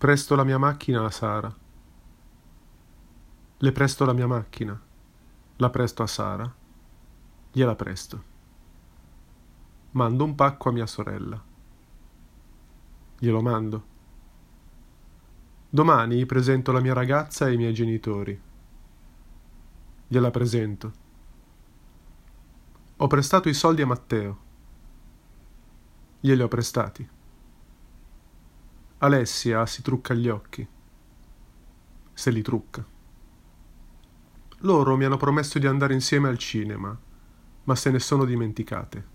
Presto la mia macchina a Sara. Le presto la mia macchina. La presto a Sara. Gliela presto. Mando un pacco a mia sorella. Glielo mando. Domani presento la mia ragazza ai miei genitori. Gliela presento. Ho prestato i soldi a Matteo. Glieli ho prestati. Alessia si trucca gli occhi. Se li trucca. Loro mi hanno promesso di andare insieme al cinema, ma se ne sono dimenticate.